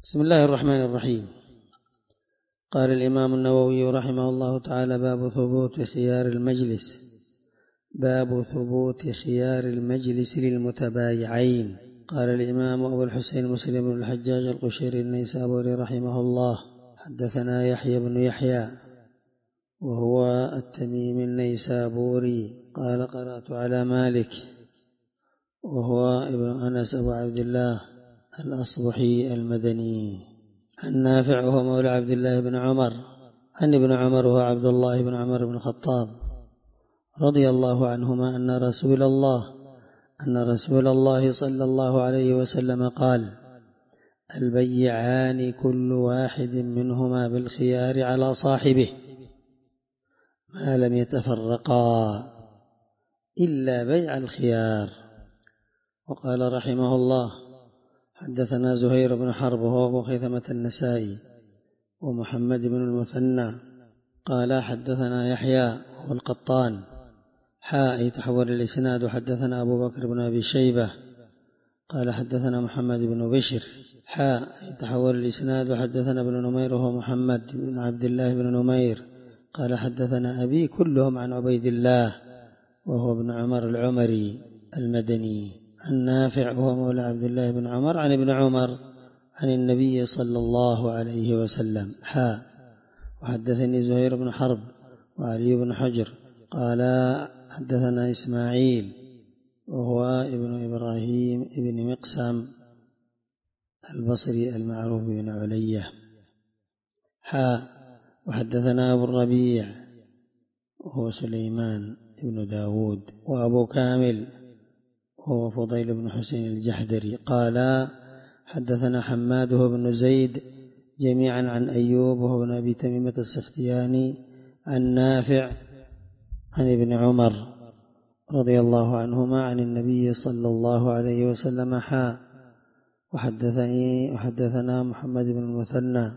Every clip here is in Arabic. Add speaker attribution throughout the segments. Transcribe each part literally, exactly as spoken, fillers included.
Speaker 1: بسم الله الرحمن الرحيم. قال الإمام النووي رحمه الله تعالى: باب ثبوت خيار المجلس باب ثبوت خيار المجلس للمتبايعين. قال الإمام أبو الحسين مسلم بن الحجاج القشيري النيسابوري رحمه الله: حدثنا يحيى بن يحيى وهو التميمي النيسابوري قال: قرأت على مالك وهو ابن أنس أبو عبد الله الأصبحي المدني عن نافع وهو مولى عبد الله بن عمر عن ابن عمر وهو عبد الله بن عمر بن الخطاب رضي الله عنهما أن رسول الله أن رسول الله صلى الله عليه وسلم قال: البيعان كل واحد منهما بالخيار على صاحبه ما لم يتفرقا إلا بيع الخيار. وقال رحمه الله: حدثنا زهير بن حرب وهو أبو خيثمة النسائي ومحمد بن المثنى قال: حدثنا يحيى وهو القطان حاء تحول الإسناد. وحدثنا أبو بكر بن أبي شيبة قال: حدثنا محمد بن بشر حاء تحول الإسناد. وحدثنا ابن نمير وهو محمد بن عبد الله بن نمير قال: حدثنا أبي كلهم عن عبيد الله وهو ابن عمر العمري المدني عن نافع وهو مولى عبد الله بن عمر عن ابن عمر عن النبي صلى الله عليه وسلم حاء. وحدثني زهير بن حرب وعلي بن حجر قال: حدثنا إسماعيل وهو ابن إبراهيم ابن مقسم البصري المعروف بن علية حاء. وحدثنا أبو الربيع وهو سليمان بن داود وأبو كامل وهو فضيل بن حسين الجحدري قال: حدثنا حماد بن زيد جميعا عن أيوب وهو ابن أبي تميمة السختياني عن نافع عن ابن عمر رضي الله عنهما عن النبي صلى الله عليه وسلم حاء. وحدثني وحدثنا محمد بن المثنى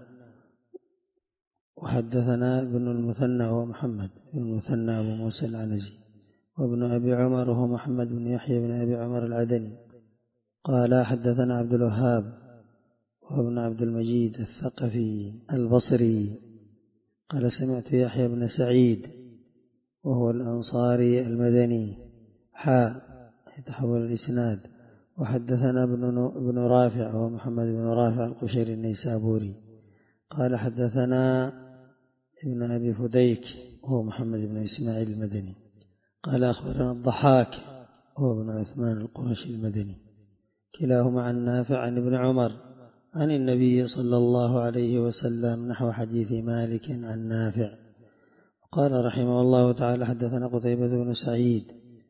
Speaker 1: وحدثنا ابن المثنى وهو محمد بن المثنى أبو موسى العنزي وابن أبي عمر وهو محمد بن يحيى بن أبي عمر العدني قال: حدثنا عبد الوهاب وهو ابن عبد المجيد الثقفي البصري قال: سمعت يحيى بن سعيد وهو الأنصاري المدني حاء يتحول الإسناد. وحدثنا ابن رافع وهو محمد بن رافع القشيري النيسابوري قال: حدثنا ابن أبي فديك وهو محمد بن إسماعيل المدني قال: أخبرنا الضحاك وهو ابن عثمان القرشي المدني كلاهما عن نافع عن ابن عمر عن النبي صلى الله عليه وسلم نحو حديث مالك عن نافع. قال رحمه الله تعالى: حدثنا قتيبة بن سعيد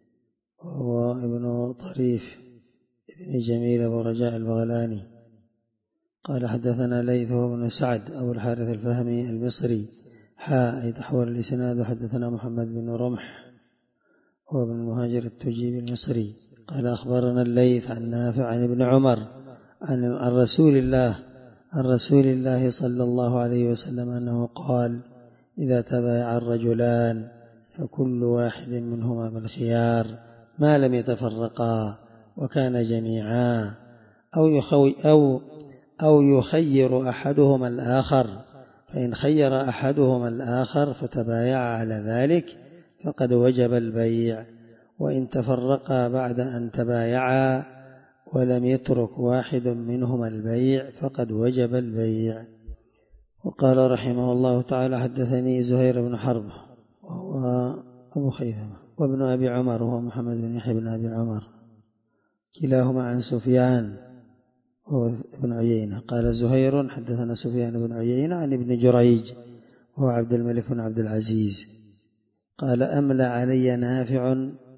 Speaker 1: وهو ابن طريف ابن جميل أبو رجاء البغلاني قال: حدثنا ليث بن سعد أبو الحارث الفهمي المصري حاء يتحول الإسناد. حدثنا محمد بن رمح هو ابن المهاجر التجيبي المصري قال: أخبرنا الليث عن نافع عن ابن عمر عن رسول الله عن رسول الله صلى الله عليه وسلم أنه قال: إذا تبايع الرجلان فكل واحد منهما بالخيار ما لم يتفرقا وكان جميعا أو يخوي أو أو يخير أحدهما الآخر، فإن خير أحدهما الآخر فتبايع على ذلك فقد وجب البيع، وإن تفرقا بعد أن تبايعا ولم يترك واحد منهما البيع فقد وجب البيع. وقال رحمه الله تعالى: حدثني زهير بن حرب وهو أبو خيثمة وابن أبي عمر وهو محمد بن يحيى بن أبي عمر كلاهما عن سفيان وهو ابن عيينة قال: زهير حدثنا سفيان بن عيينة عن ابن جريج وهو عبد الملك بن عبد العزيز قال: أملى علي نافع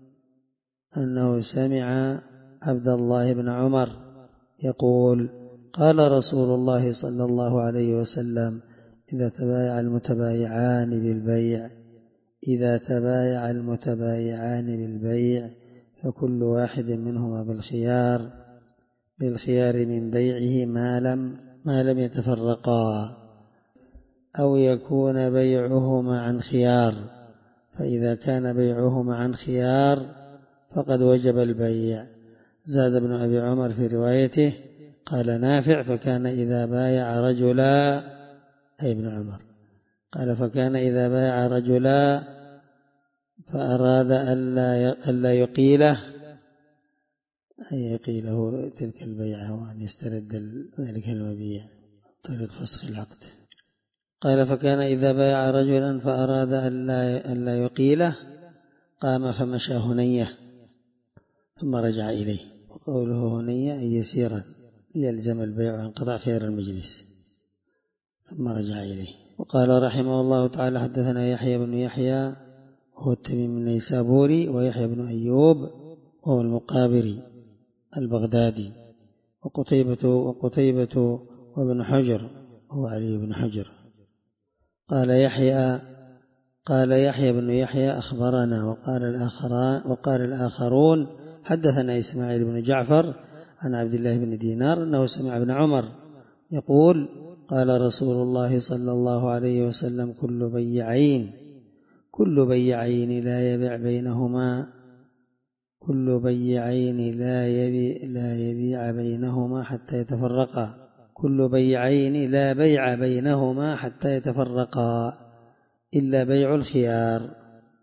Speaker 1: أنه سمع عبد الله بن عمر يقول: قال رسول الله صلى الله عليه وسلم: إذا تبايع المتبايعان بالبيع إذا تبايع المتبايعان بالبيع فكل واحد منهما بالخيار بالخيار من بيعه ما لم ما لم يتفرقا أو يكون بيعهما عن خيار، فإذا كان بيعهما عن خيار فقد وجب البيع. زاد ابن أبي عمر في روايته: قال نافع فكان إذا بايع رجلا أي ابن عمر قال فكان إذا بايع رجلا فأراد ألا يقيله أن يقيله تلك البيعة وأن يسترد ذلك المبيع طريق فسخ العقد. قال فكان إذا بايع رجلا فأراد ألا يقيله قام فمشى هنية ثم رجع إليه. وقوله هنية أي يسيرا ليلزم البيع وانقضاء خيار المجلس ثم رجع إليه. وقال رحمه الله تعالى حدثنا يحيى بن يحيى هو التميمي النيسابوري ويحيى بن أيوب وهو المقابري البغدادي وقتيبة وقتيبة وابن حجر هو علي بن حجر. قال يحيى قال يحيى بن يحيى أخبرنا وقال الآخران وقال الآخرون حدثنا إسماعيل بن جعفر عن عبد الله بن دينار أنه سمع ابن عمر يقول قال رسول الله صلى الله عليه وسلم كل بيعين كل بيعين لا يبيع بينهما كل بيعين لا يبيع لا يبيع بينهما حتى يتفرقا كل بيعين لا بيع بينهما حتى يتفرقا إلا بيع الخيار.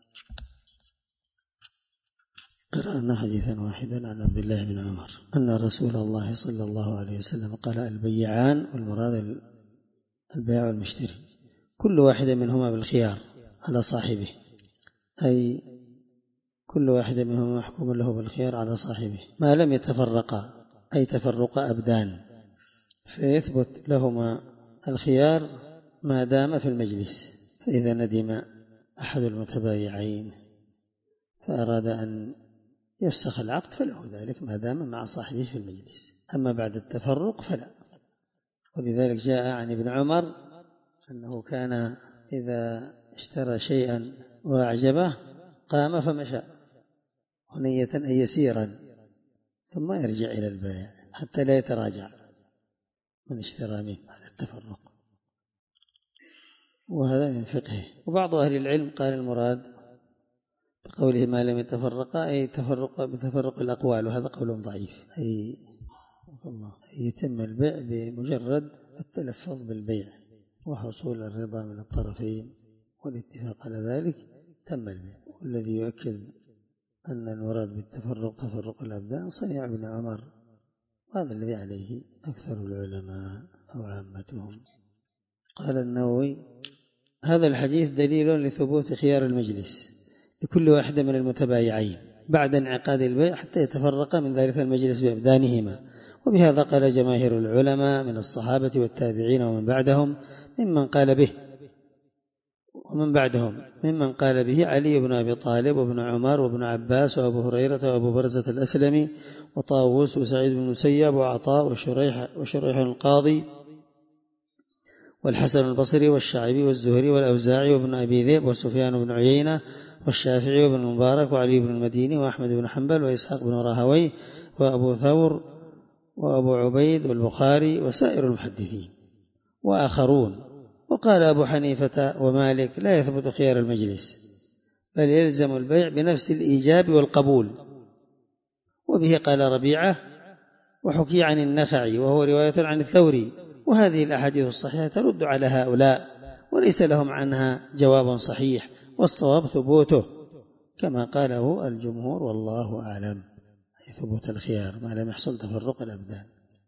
Speaker 1: قرأنا حديثا واحدا عن عبد الله بن عمر أن رسول الله صلى الله عليه وسلم قال البيعان والمراد البيع والمشتري كل واحد منهما بالخيار على صاحبه أي كل واحد منهما محكوم له بالخيار على صاحبه ما لم يتفرقا أي تفرق أبدان فيثبت لهما الخيار ما دام في المجلس. فإذا ندم أحد المتبايعين فأراد أن يفسخ العقد فله ذلك ما دام مع صاحبه في المجلس. أما بعد التفرق فلا. ولذلك جاء عن ابن عمر أنه كان إذا اشترى شيئا وأعجبه قام فمشى هنية أي يسيرا ثم يرجع إلى البائع حتى لا يتراجع من اشترى منه بعد التفرق. وهذا من فقهه. وبعض أهل العلم قال المراد بقوله ما لم يتفرقا أي تفرق بتفرق الأقوال وهذا قول ضعيف أي يتم البيع بمجرد التلفظ بالبيع وحصول الرضا من الطرفين والاتفاق على ذلك تم البيع. والذي يؤكد أن المراد بالتفرق تفرق الأبدان صنيع ابن عمر وهذا الذي عليه أكثر العلماء أو عامتهم. قال النووي هذا الحديث دليل لثبوت خيار المجلس لكل واحد من المتبايعين بعد انعقاد البيع حتى يتفرق من ذلك المجلس بأبدانهما. وبهذا قال جماهير العلماء من الصحابة والتابعين ومن بعدهم ممن قال به ومن بعدهم ممن قال به علي بن أبي طالب وابن عمر وابن عباس وأبو هريرة وأبو برزة الأسلمي وطاووس وسعيد بن المسيب وعطاء وشريح, وشريح القاضي والحسن البصري والشعبي والزهري والأوزاعي وابن أبي ذئب وسفيان بن عيينة والشافعي وابن المبارك وعلي بن المديني وأحمد بن حنبل وإسحاق بن راهوي وأبو ثور وأبو عبيد والبخاري وسائر المحدثين وآخرون. وقال أبو حنيفة ومالك لا يثبت خيار المجلس بل يلزم البيع بنفس الإيجاب والقبول. وبه قال ربيعة وحكي عن النخعي وهو رواية عن الثوري. وهذه الأحاديث الصحيحة ترد على هؤلاء وليس لهم عنها جواب صحيح والصواب ثبوته كما قاله الجمهور والله أعلم ثبوت الخيار ما لم يحصل تفرق الأبدان.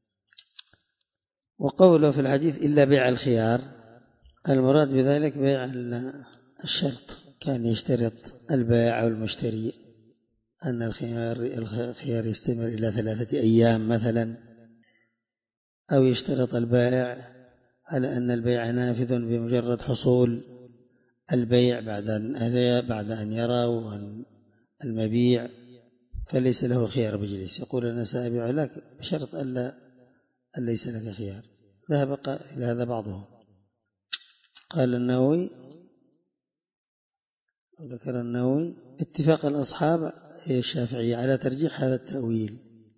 Speaker 1: وقوله في الحديث إلا بيع الخيار المراد بذلك بيع الشرط كان يشترط البائع والمشتري أن الخيار الخيار يستمر إلى ثلاثة أيام مثلا أو يشترط البائع على أن البيع نافذ بمجرد حصول البيع بعد أن بعد أن يرى المبيع فليس له خيار مجلس. يقول أنا سأبيع لك بشرط ألا ليس لك خيار. ذهب إلى هذا بعضهم. قال النووي ذكر النووي اتفاق الأصحاب الشافعية على ترجيح هذا التأويل.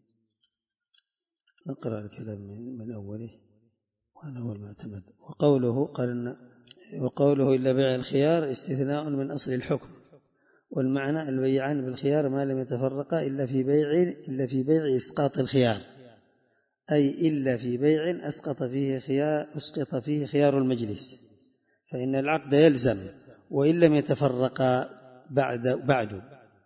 Speaker 1: نقرأ الكلام من أوله وهذا هو المعتمد. وقوله قال وقوله إلا بيع الخيار استثناء من أصل الحكم والمعنى البيعان بالخيار ما لم يتفرقا إلا في بيع إلا في بيع إسقاط الخيار أي إلا في بيع أسقط فيه خيار, أسقط فيه خيار المجلس، فإن العقد يلزم وإن لم يتفرقا بعد بعد.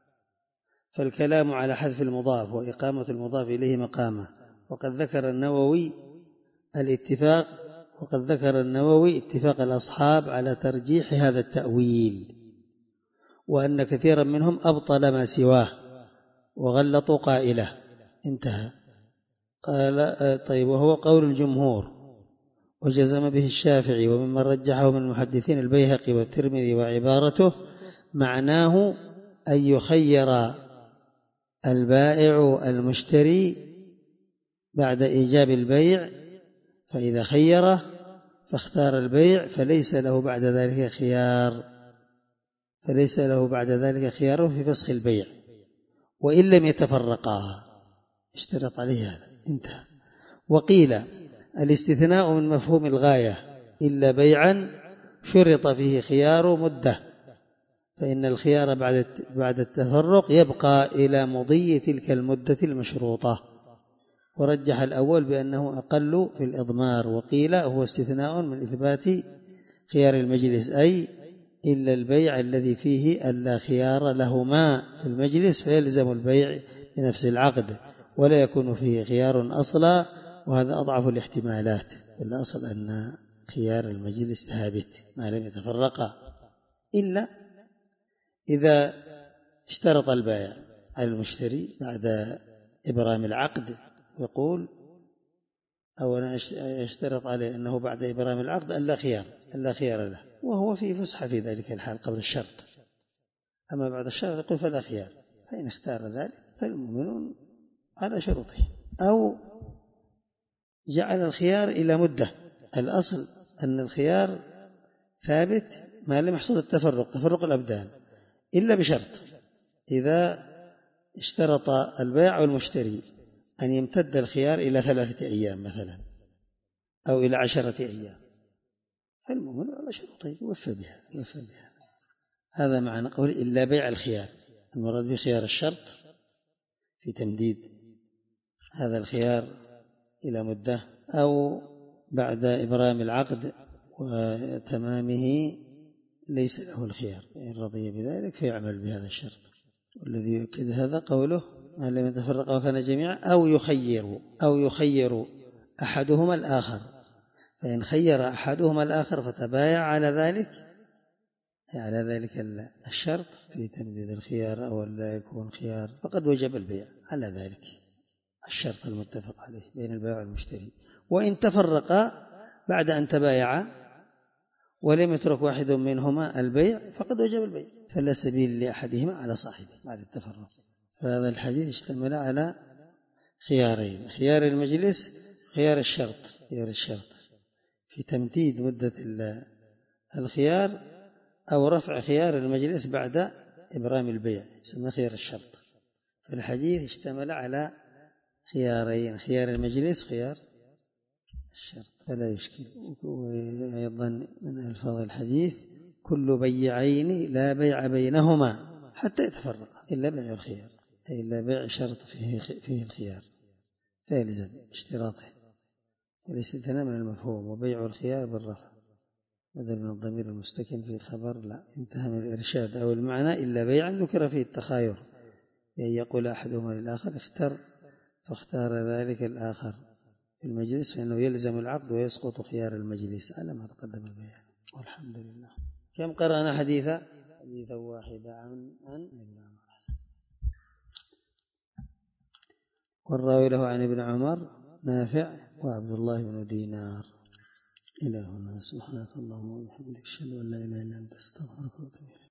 Speaker 1: فالكلام على حذف المضاف وإقامة المضاف إليه مقامه. وقد ذكر النووي الاتفاق وقد ذكر النووي اتفاق الأصحاب على ترجيح هذا التأويل، وأن كثيرا منهم أبطل ما سواه وغلطوا قائله. انتهى. قال طيب، وهو قول الجمهور وجزم به الشافعي، وممن رجحه من المحدثين البيهقي والترمذي، وعبارته معناه أن يخير البائع المشتري بعد إيجاب البيع، فإذا خيره فاختار البيع فليس له بعد ذلك خيار فليس له بعد ذلك خيار في فسخ البيع وإن لم يتفرقا، اشترط عليه هذا. انتهى. وقيل الاستثناء من مفهوم الغاية إلا بيعا شرط فيه خيار مدة، فإن الخيار بعد بعد التفرق يبقى إلى مضي تلك المدة المشروطة. ورجح الأول بأنه أقل في الإضمار. وقيل هو استثناء من إثبات خيار المجلس، أي إلا البيع الذي فيه ألا خيار لهما في المجلس، فيلزم البيع بنفس العقد ولا يكون فيه خيار أصلا، وهذا أضعف الاحتمالات. الأصل أن خيار المجلس ثابت ما لم يتفرقا، إلا إذا اشترط البائع على المشتري بعد إبرام العقد، يقول أو أنا اشترط عليه أنه بعد إبرام العقد ألا خيار ألا خيار له، وهو في فسحة في ذلك الحال قبل الشرط. أما بعد الشرط يقول فلا خيار، فإن اختار ذلك فالمؤمنون على شروطه. أو جعل الخيار إلى مدة. الأصل أن الخيار ثابت ما لم يحصل التفرق تفرق الأبدان، إلا بشرط: إذا اشترط البائع والمشتري أن يمتد الخيار إلى ثلاثة أيام مثلا أو إلى عشرة أيام، فالمؤمن على شروطه يوفى بها يوفى بها. هذا معنى قول إلا بيع الخيار، المراد بخيار الشرط في تمديد هذا الخيار إلى مدة، أو بعد إبرام العقد وتمامه ليس له الخيار، إن رضي بذلك فيعمل بهذا الشرط. والذي يؤكد هذا قوله ما لم يتفرق وكان جميعا، أو يخير أو يخير أحدهما الآخر، فإن خير أحدهما الآخر فتبايع على ذلك على ذلك الشرط في تمديد الخيار أو لا يكون خيار، فقد وجب البيع على ذلك الشرط المتفق عليه بين البائع والمشتري. وإن تفرقا بعد أن تبايعا ولم يترك واحد منهما البيع فقد وجب البيع، فلا سبيل لأحدهما على صاحبه بعد التفرق. فهذا الحديث اشتمل على خيارين: خيار المجلس، خيار الشرط خيار الشرط في تمديد مدة الخيار، أو رفع خيار المجلس بعد إبرام البيع يسمى خيار الشرط. فالحديث اشتمل على خيارين: خيار المجلس خيار الشرط، فلا يشكل. وأيضا من ألفاظ الحديث: كل بيعين لا بيع بينهما حتى يتفرق إلا بيع الخيار، أي إلا بيع شرط فيه, فيه الخيار فيلزم اشتراطه. والاستثناء من المفهوم، وبيع الخيار بالرفع بدل من الضمير المستكن في خبر لا. انتهى من الإرشاد. أو المعنى إلا بيعا ذكر فيه التخاير، يعني يقول أحدهما للآخر اختر فاختار ذلك الآخر في المجلس، فإنه يلزم العقد ويسقط خيار المجلس على ما تقدم البيان. والحمد لله. كم قرأنا حديثا حديثا واحدا عن عن والراوي له عن ابن عمر نافع وعبد الله بن دينار. إلى هنا. سبحانك اللهم وبحمدك أشهد أن لا إله إلا أنت أستغفرك وأتوب إليك.